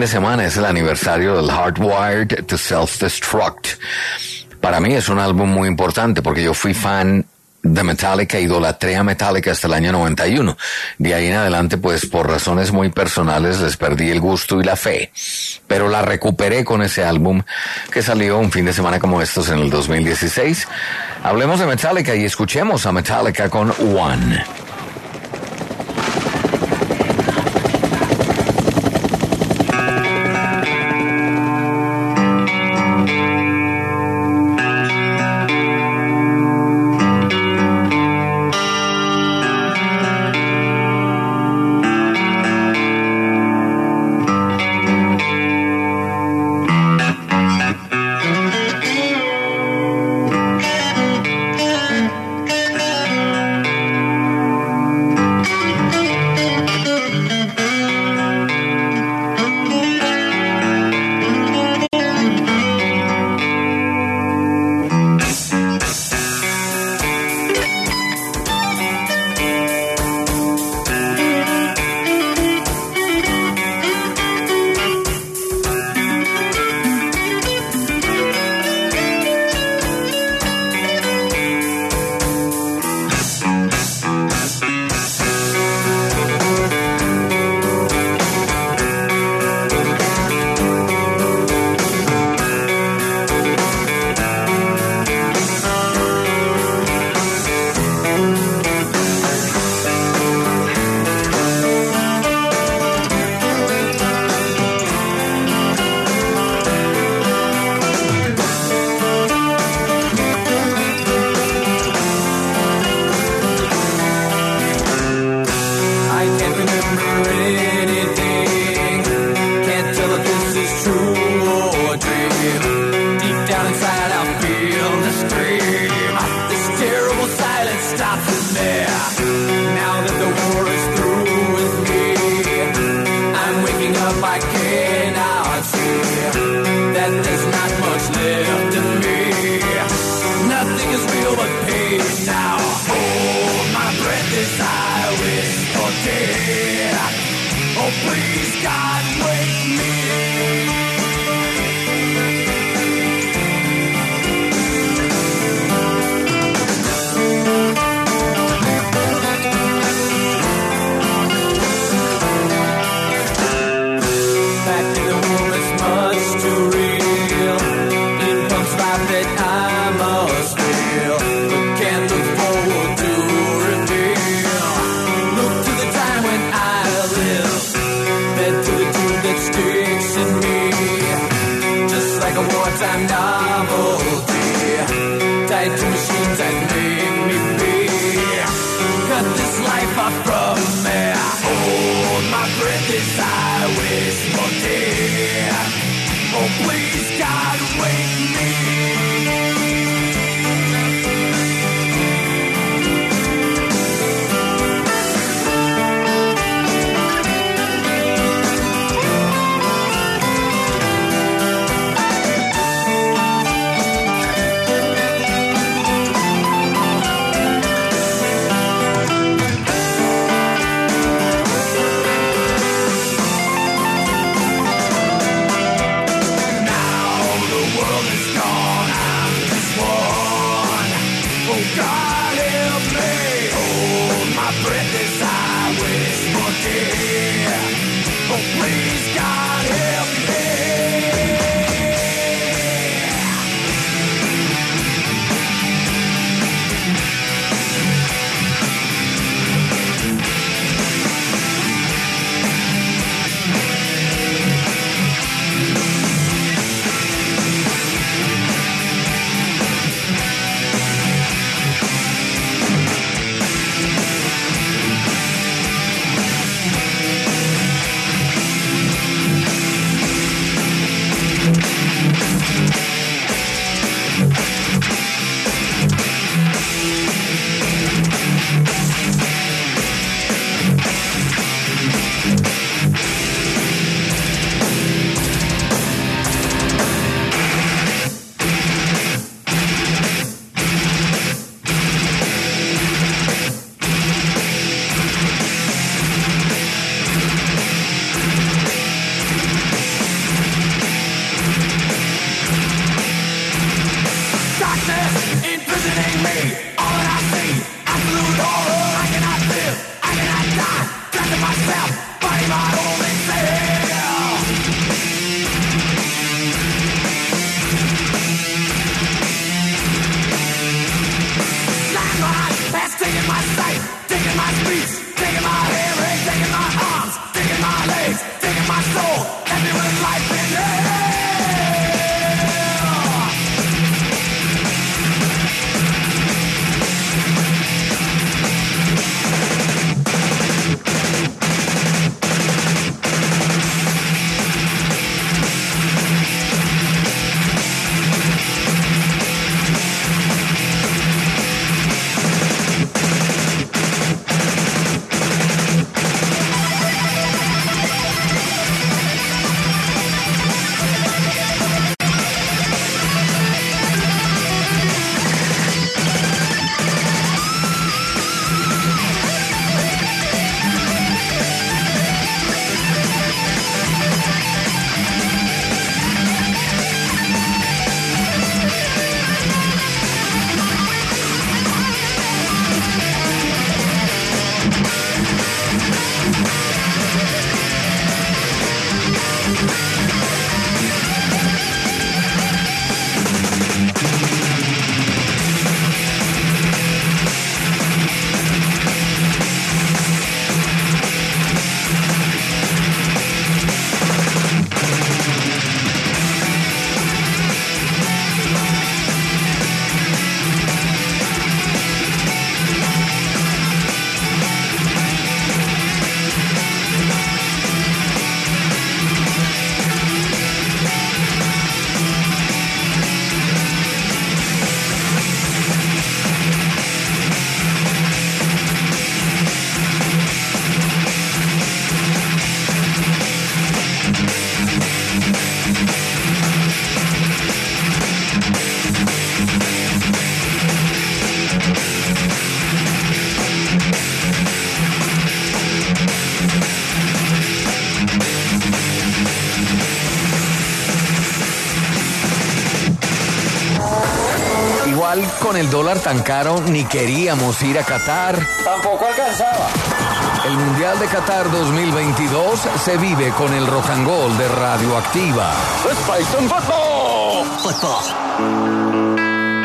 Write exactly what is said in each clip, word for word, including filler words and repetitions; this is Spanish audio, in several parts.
de semana es el aniversario del Hardwired to Self-Destruct. Para mí es un álbum muy importante porque yo fui fan de Metallica, idolatré a Metallica hasta el año noventa y uno. De ahí en adelante, pues por razones muy personales les perdí el gusto y la fe. Pero la recuperé con ese álbum que salió un fin de semana como estos en el dos mil dieciséis. Hablemos de Metallica y escuchemos a Metallica con One. igual con el dólar tan caro ni queríamos ir a Qatar. Tampoco alcanzaba. El Mundial de Qatar dos mil veintidós se vive con el Rock and Roll de Radioactiva. Let's play some football. Football.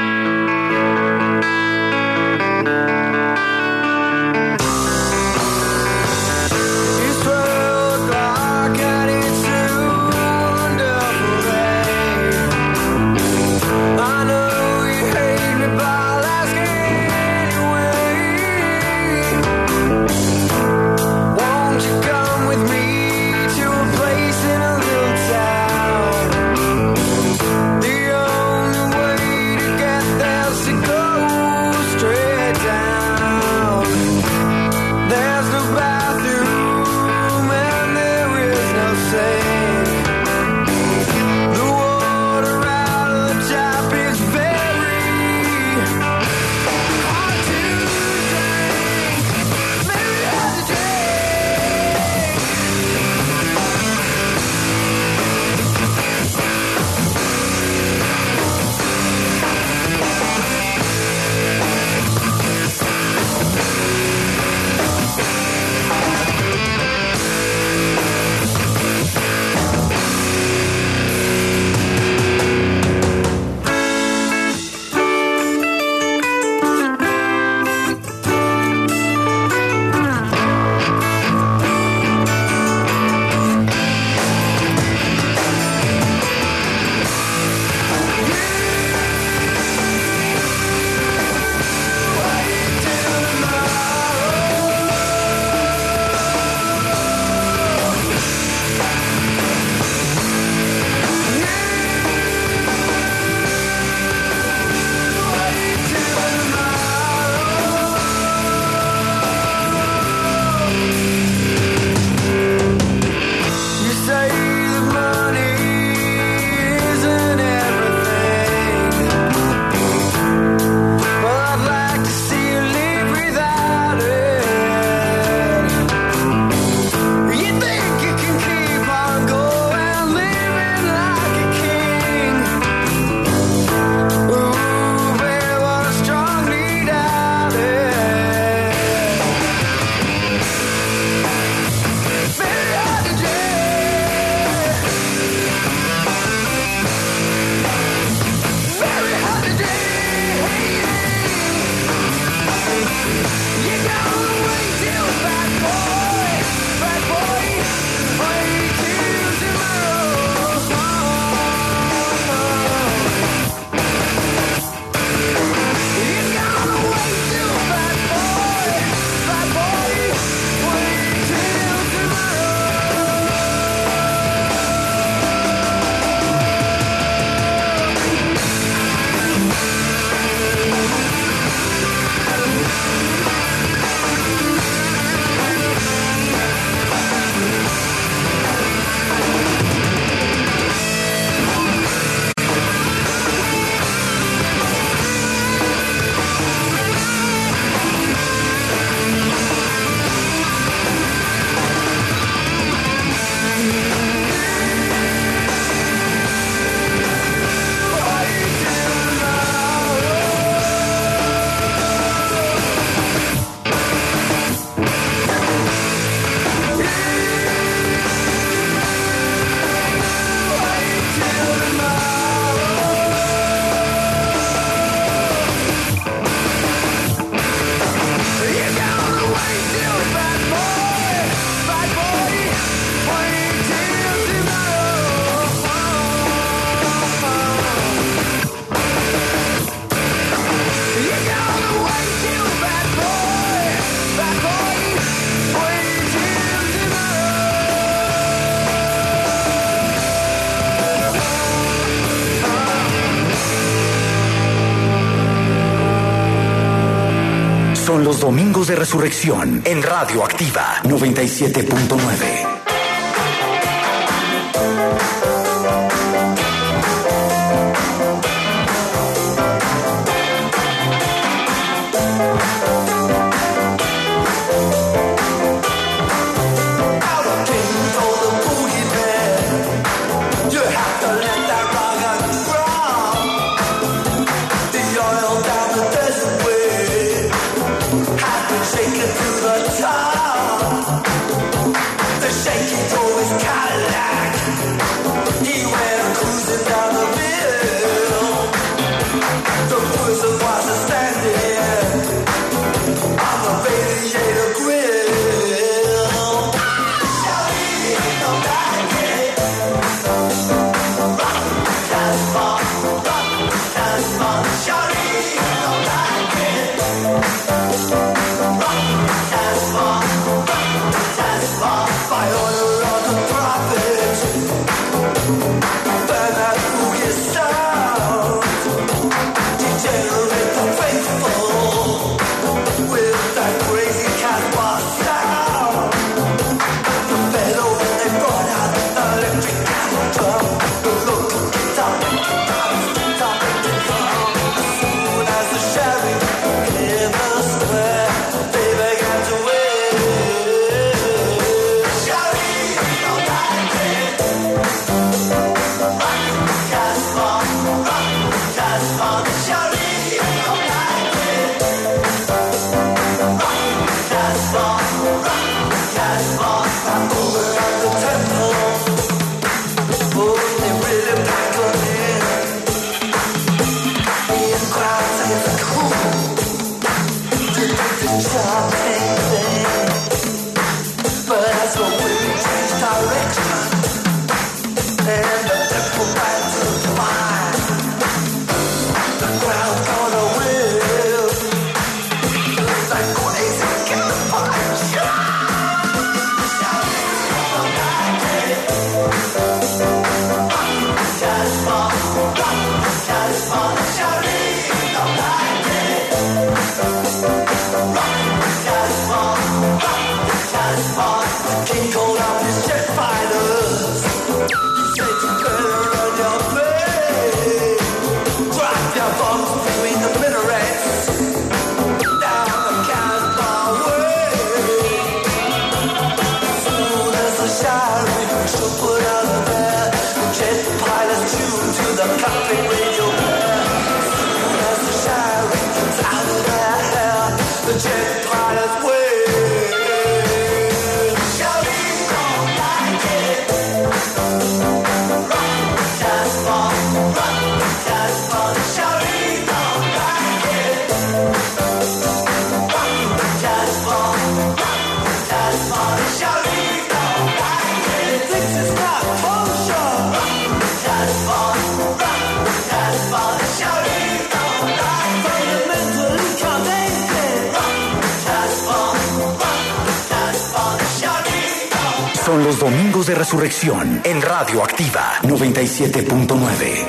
Son los domingos de resurrección en Radio Activa noventa y siete punto nueve. You have to let that rock and roll. The oil Son los domingos de resurrección en Radio Activa noventa y siete punto nueve.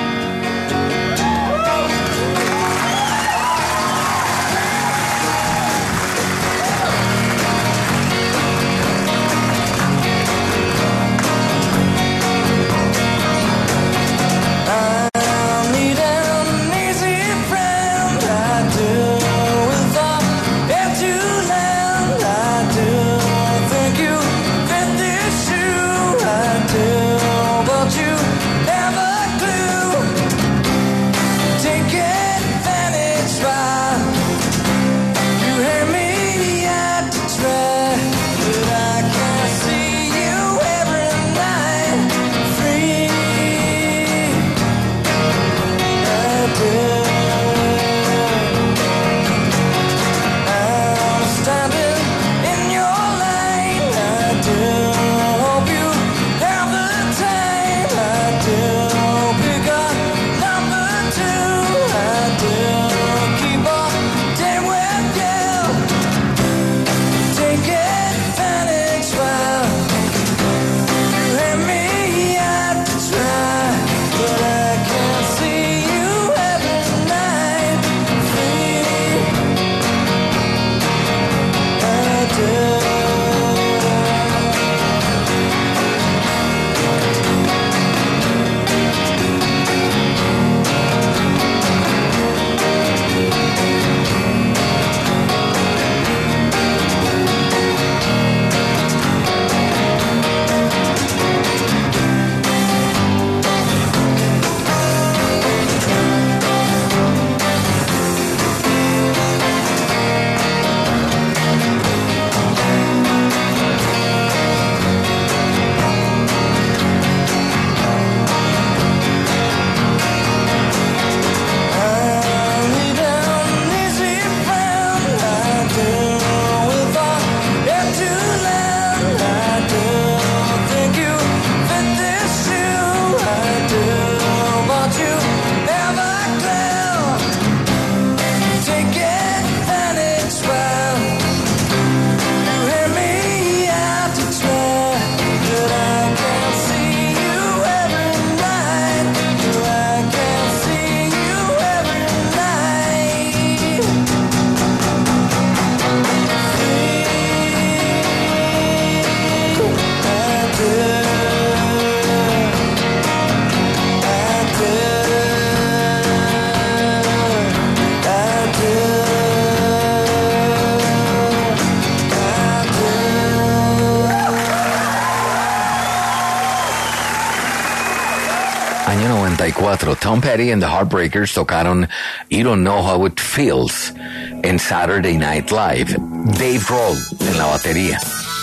Tom Petty and the Heartbreakers tocaron You Don't Know How It Feels en Saturday Night Live. Dave Grohl en la batería.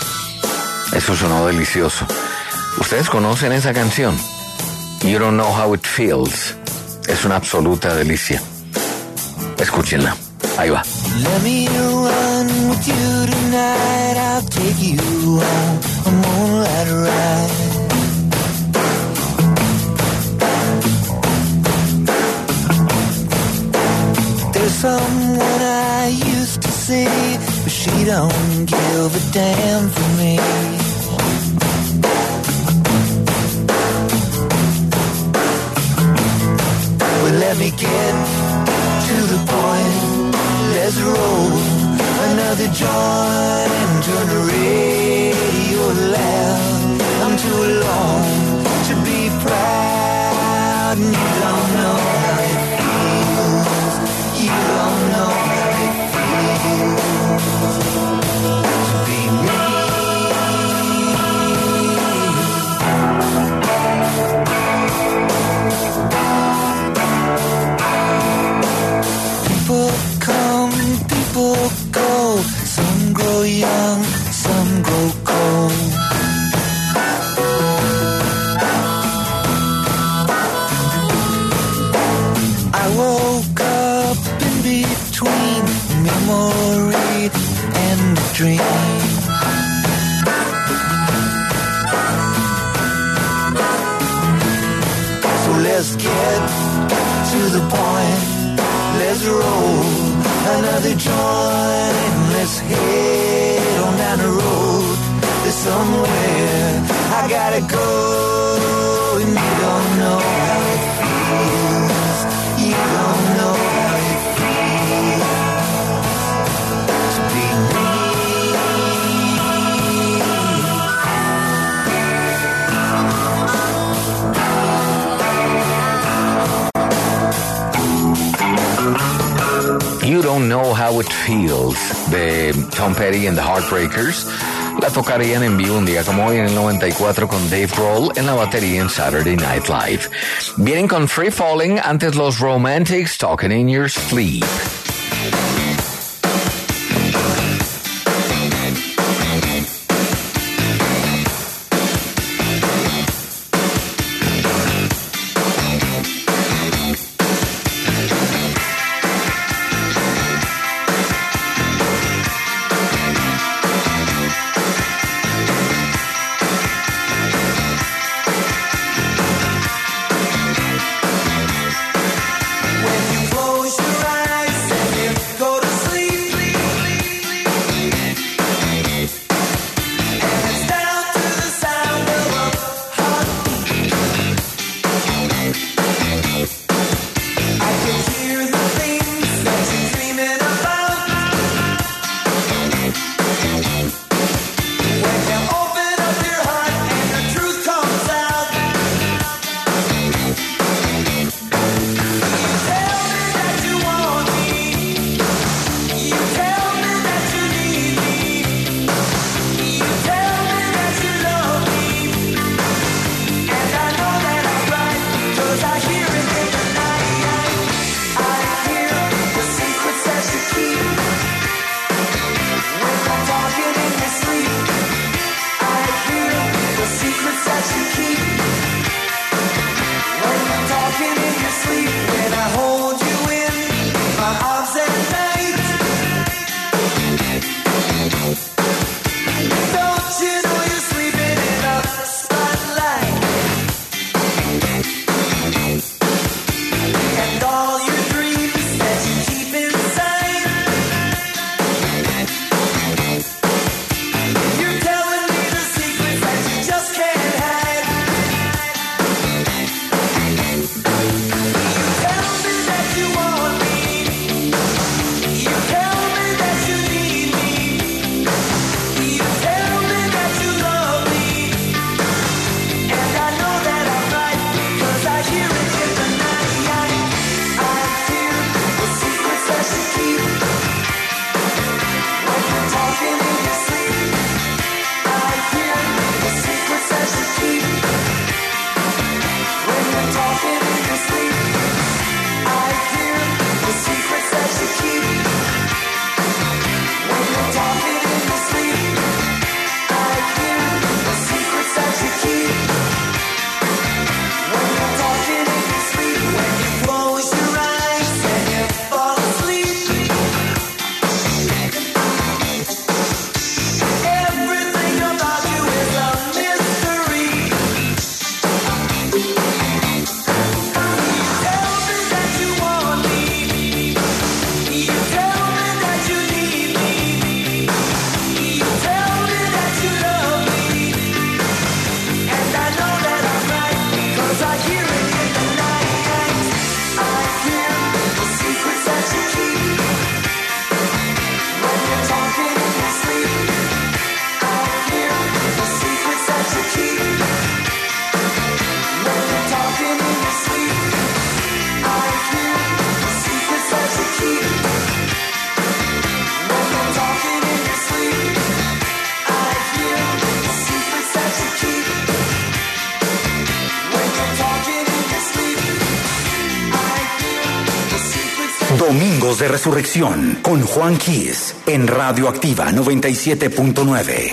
Eso sonó delicioso. ¿Ustedes conocen esa canción? You Don't Know How It Feels. Es una absoluta delicia. Escúchenla. Ahí va. Let me run with you tonight. I'll take you on a moonlight ride. There's someone I used to see, but she don't give a damn for me. We left let me get to the point. Let's roll another joint and turn the radio loud. I'm too alone to be proud, and you don't know how it feels. You don't know how it feels to be me. People come, people go. Some grow young, some grow cold. I woke up in between memory and a dream. So let's get to the point. Let's roll another joint. Let's head on down the road. There's somewhere I gotta go, and you don't know how it feels. You don't know how it feels to be me. You Don't Know How It Feels de Tom Petty and the Heartbreakers. La tocarían en vivo un día como hoy en el noventa y cuatro con Dave Grohl en la batería en Saturday Night Live. Vienen con Free Falling, antes los Romantics, Talking in Your Sleep. When you close your eyes and you go to Domingos de Resurrección con Juan Quiz en Radio Activa noventa y siete punto nueve.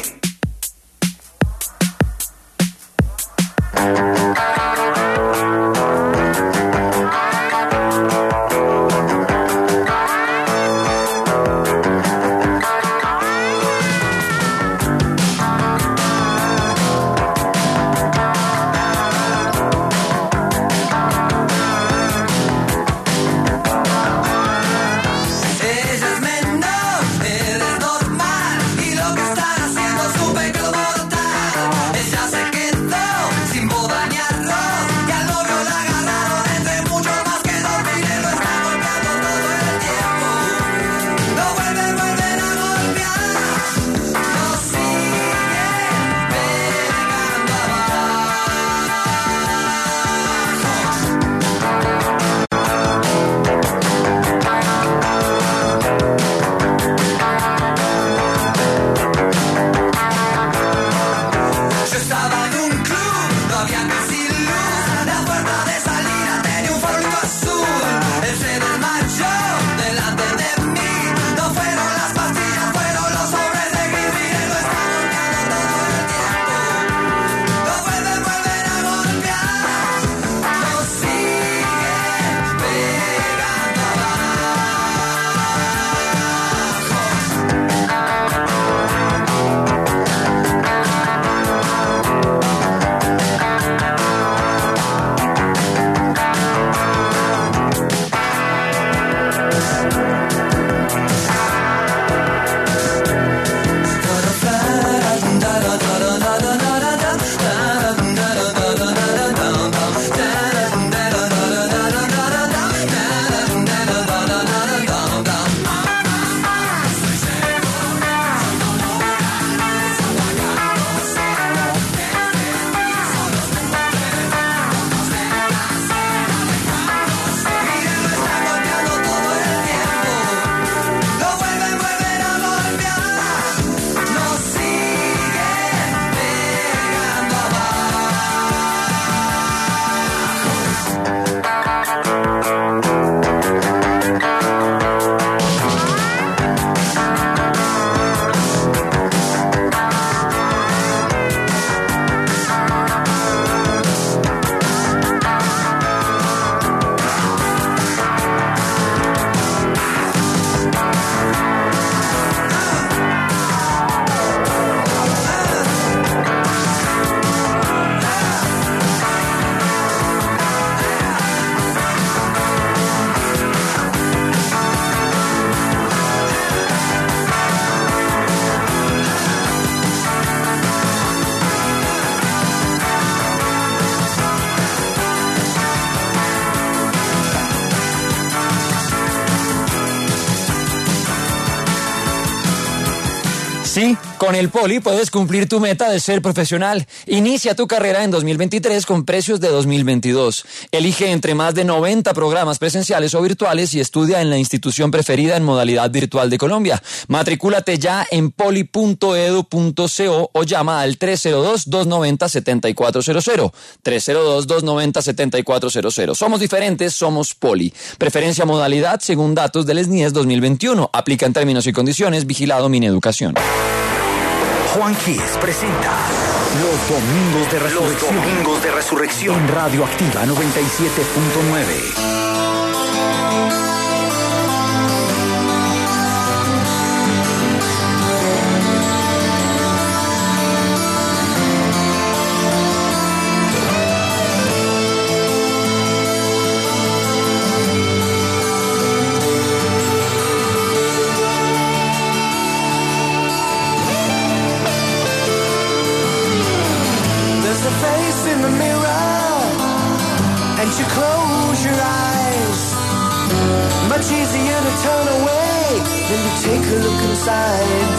Sí, con el Poli puedes cumplir tu meta de ser profesional. Inicia tu carrera en dos mil veintitrés con precios de dos mil veintidós. Elige entre más de noventa programas presenciales o virtuales y estudia en la institución preferida en modalidad virtual de Colombia. Matricúlate ya en poli punto edu punto co o llama al tres cero dos, dos nueve cero, siete cuatro cero cero. tres cero dos, dos nueve cero, siete cuatro cero cero. Somos diferentes, somos Poli. Preferencia modalidad según datos del S N I E S dos mil veintiuno. Aplica en términos y condiciones. Vigilado Mineducación. Juan Quiz presenta Los Domingos de Resurrección. Los Domingos de Resurrección en Radio Activa noventa y siete punto nueve. You close your eyes, much easier to turn away than to take a look inside.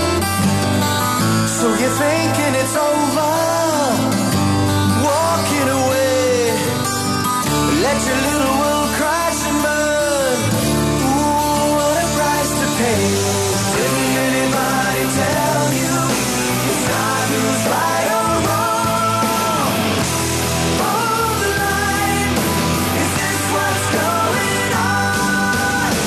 So you're thinking it's over, walking away, let your little world crash and burn. Ooh, what a price to pay. Didn't anybody tell you it's time to lose right or wrong? On the line, is this what's going on?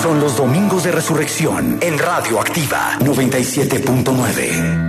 son los Domingos de Resurrección en Radio Activa noventa y siete punto nueve.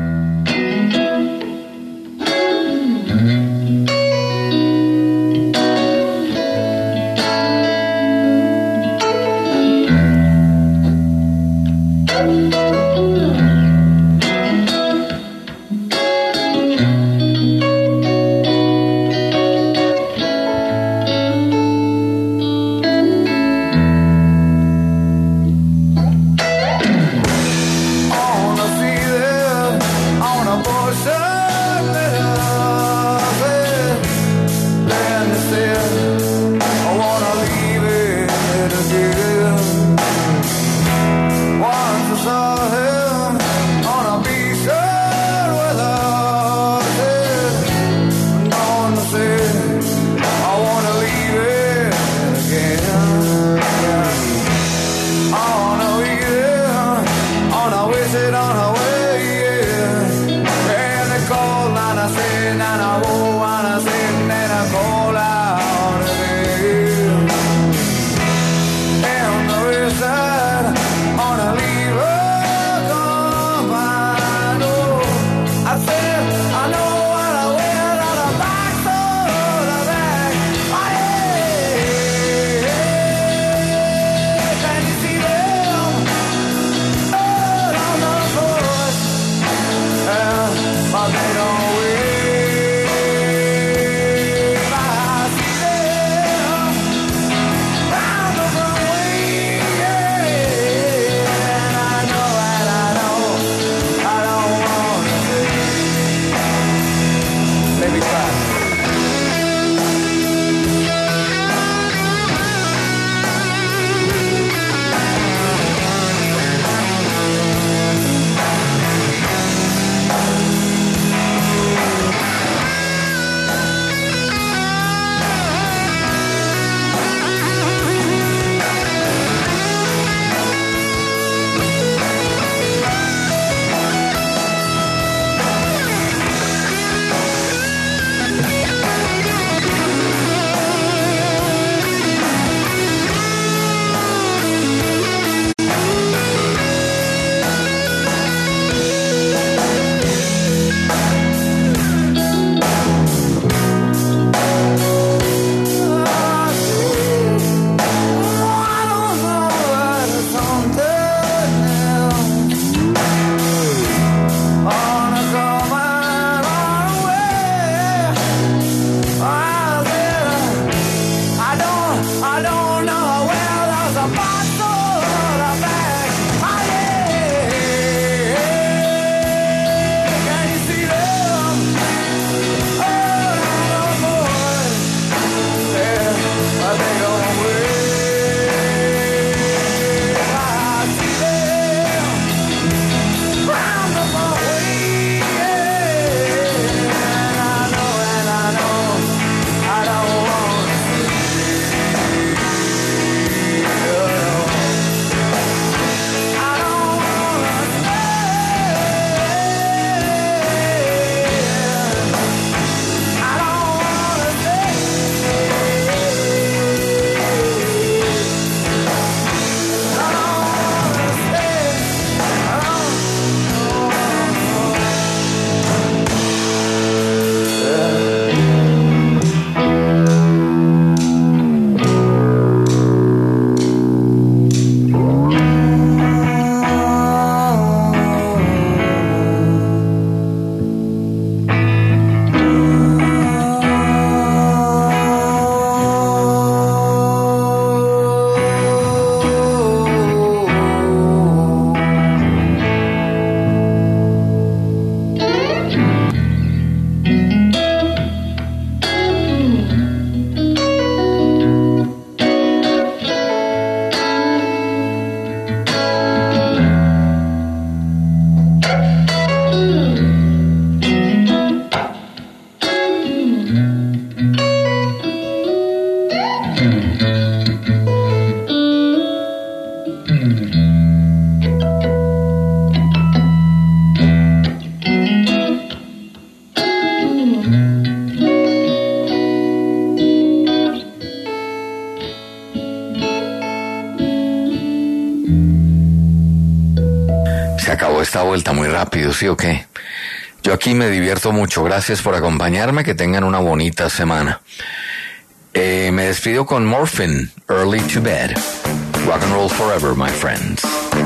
Se acabó esta vuelta muy rápido, ¿sí o qué? Yo aquí me divierto mucho. Gracias por acompañarme. Que tengan una bonita semana. Eh, me despido con Morphin, Early to Bed. Rock and roll forever, my friends.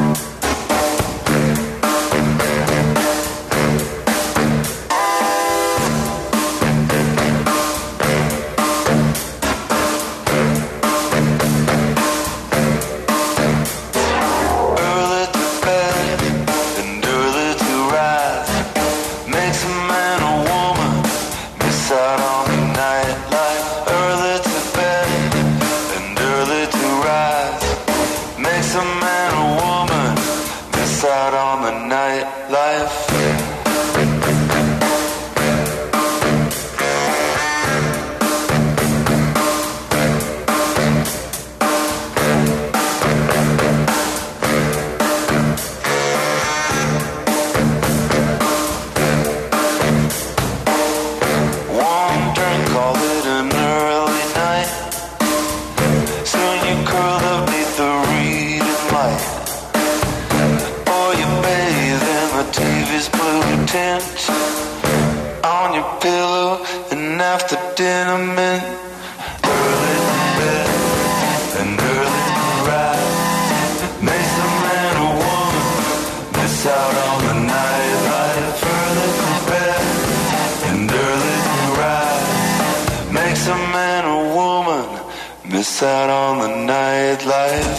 Out on the nightlife.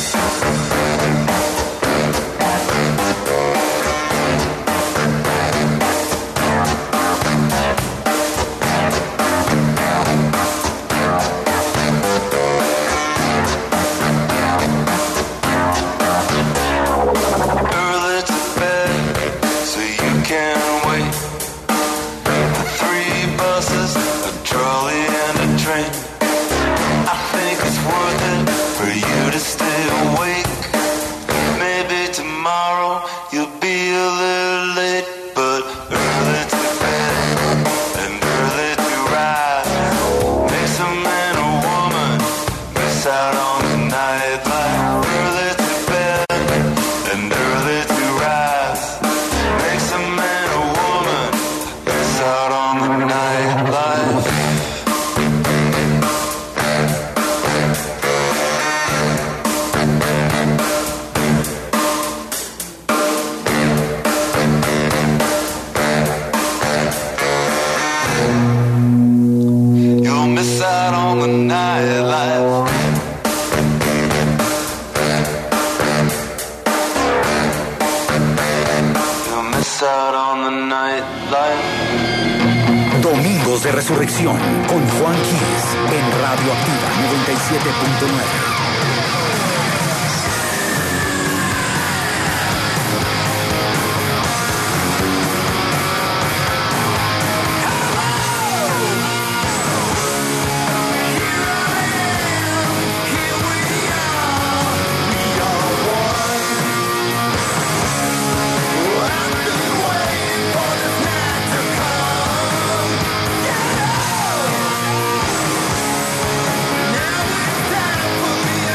Early to bed, so you can wait. The three buses, a trolley and a train. I think it's worth it for you to stay awake. Maybe tomorrow you'll be a little late, but early to bed and early to rise makes a man or woman miss out on the nightlife. Early to bed and early to rise makes a man or woman miss out on the nightlife. Out on the nightlife. You'll miss out on the nightlife. Domingos de Resurrección con Juan Quiles en Radio Activa noventa y siete punto nueve. Now it's time for me.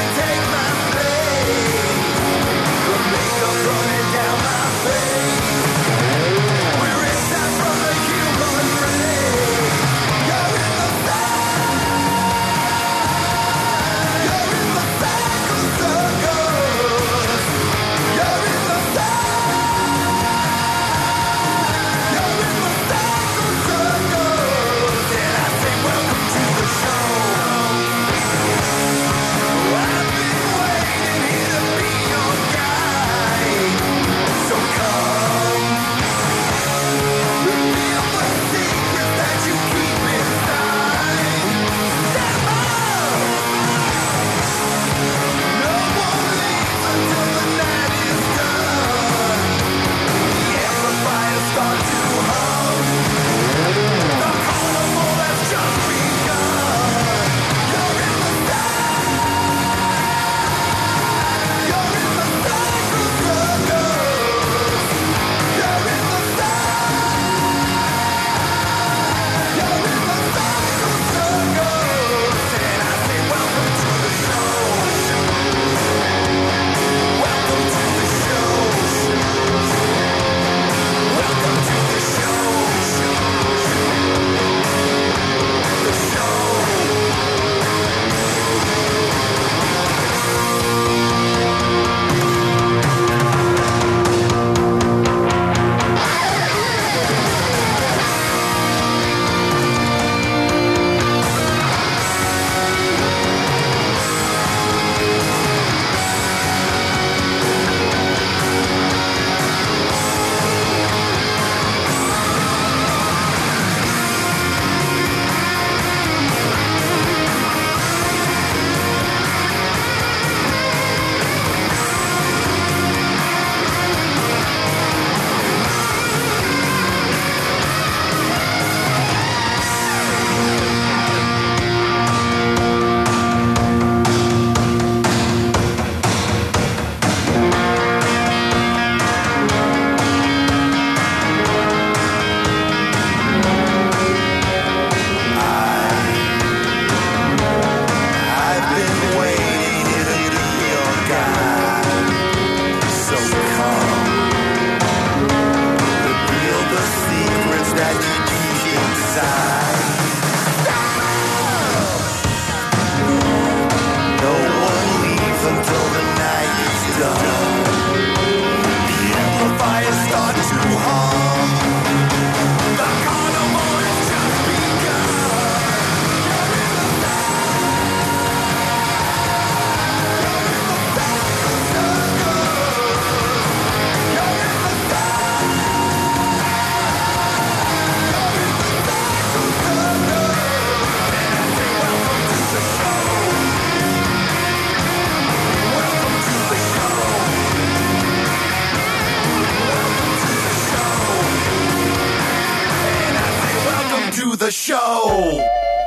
Show.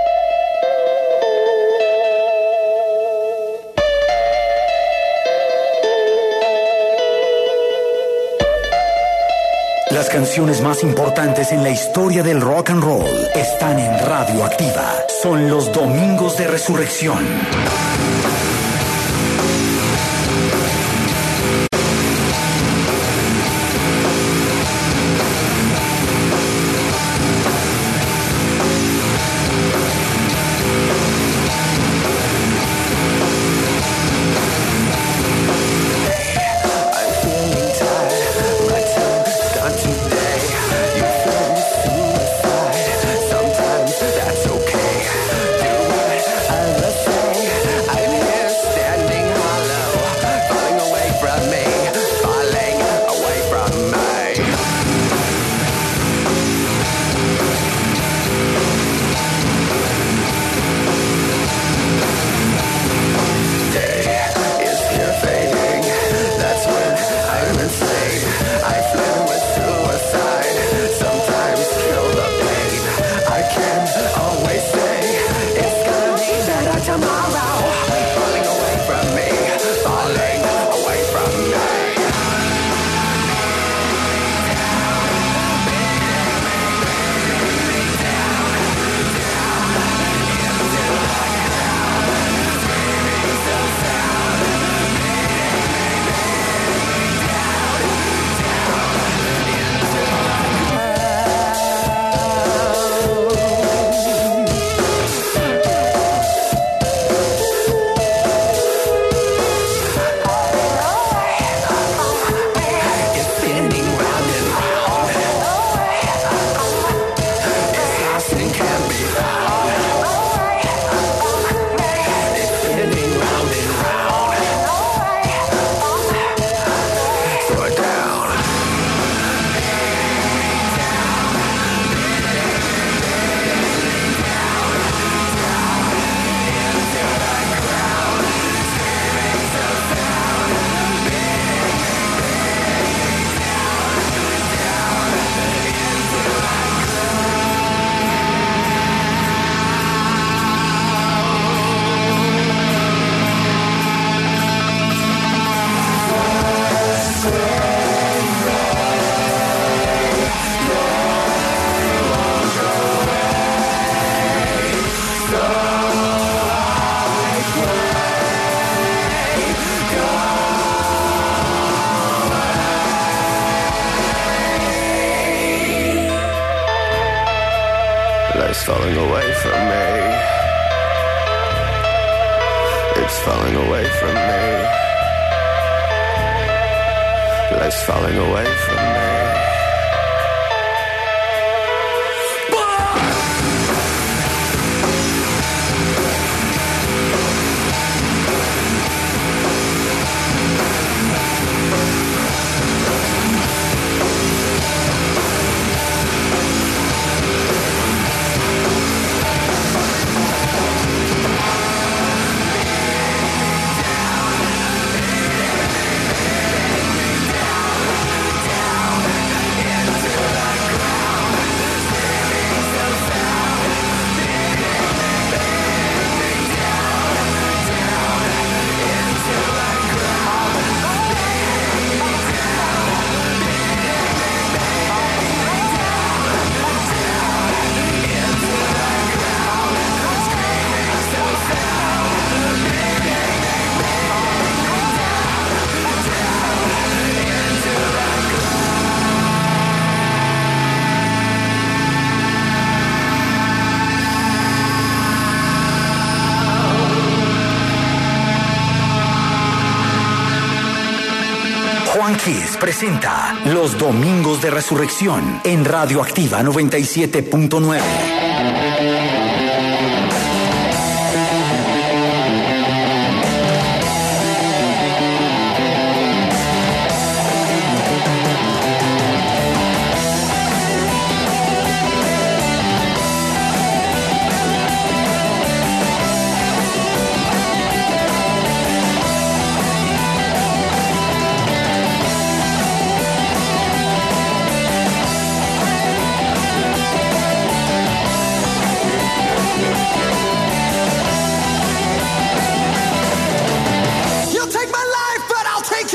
Las canciones más importantes en la historia del rock and roll están en Radioactiva. Son los Domingos de Resurrección. Life's falling away from me. It's falling away from me. Life's falling away from me. Juan Kiss presenta Los Domingos de Resurrección en Radioactiva noventa y siete punto nueve.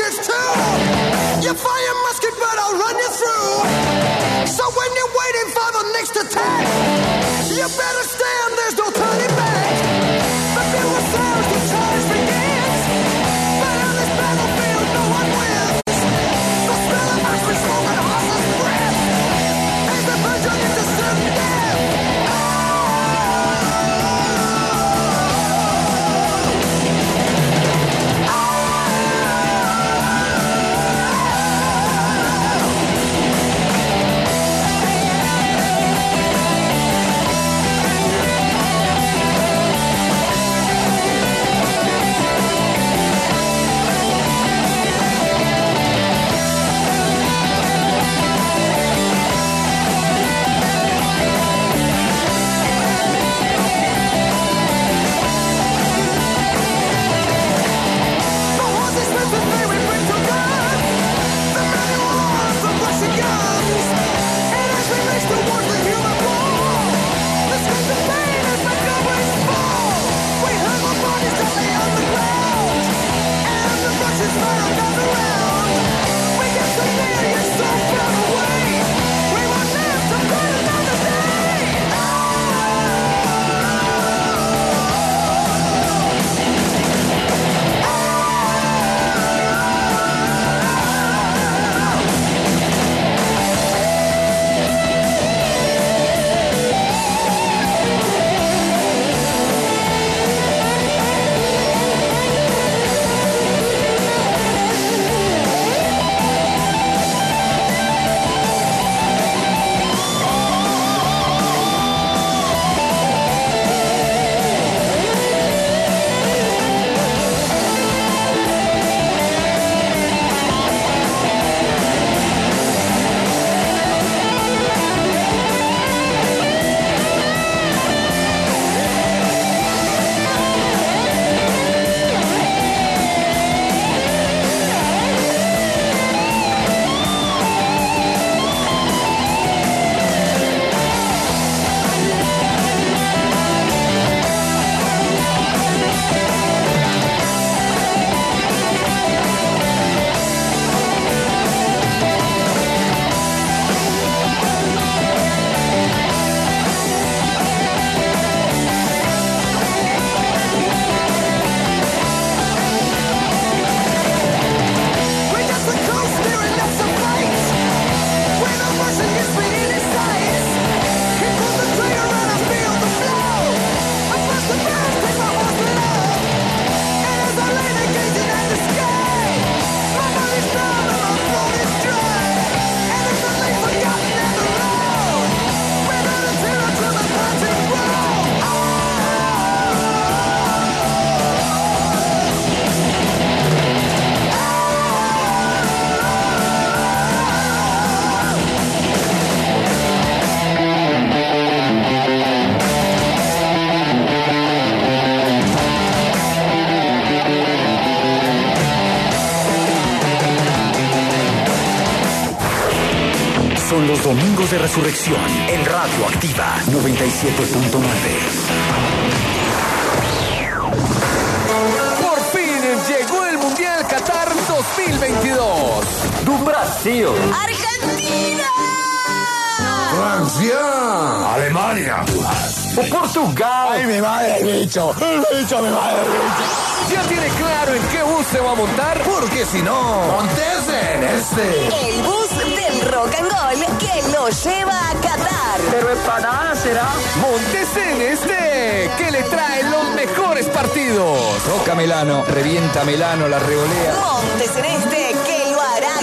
kids too. You fire musket, but I'll run you through. So when you're waiting for the next attack, you better stand, there's no turning back. The bugle sounds, the charge begins. But on this battlefield, no one wins. The smell of ice smoke and horse's breath as the birds are into certain death. Son los domingos de resurrección en Radio Activa noventa y siete punto nueve. Por fin llegó el Mundial Qatar dos mil veintidós. Do Brasil. ¡Argentina! Francia. Alemania. O Portugal. Ay, mi madre, el bicho. El bicho, mi madre, el bicho. ¿Ya tiene claro en qué bus se va a montar? Porque si no, montese en este. El bus del rock and roll que lo lleva a Qatar. Pero empanada será. Montese en este, que le trae los mejores partidos. Toca Melano, revienta Melano, la revolea. Montes en este, que lo hará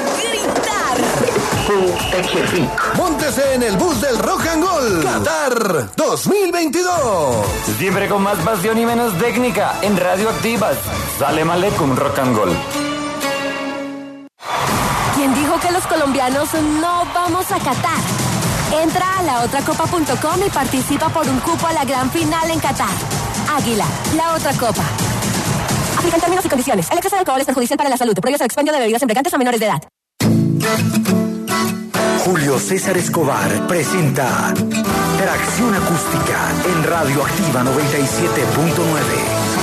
gritar. Móntese en el bus del rock and roll. Qatar dos mil veintidós. Siempre con más pasión y menos técnica en Radioactivas. Salam aleikum, rock and roll. ¿Quién dijo que los colombianos no vamos a Qatar? Entra a la otra copa punto com y participa por un cupo a la gran final en Qatar. Águila, la otra copa. Aplican términos y condiciones. El exceso de alcohol es perjudicial para la salud. Prohíbe el expendio de bebidas embriagantes a menores de edad. Julio César Escobar presenta Tracción Acústica en Radio Activa noventa y siete punto nueve.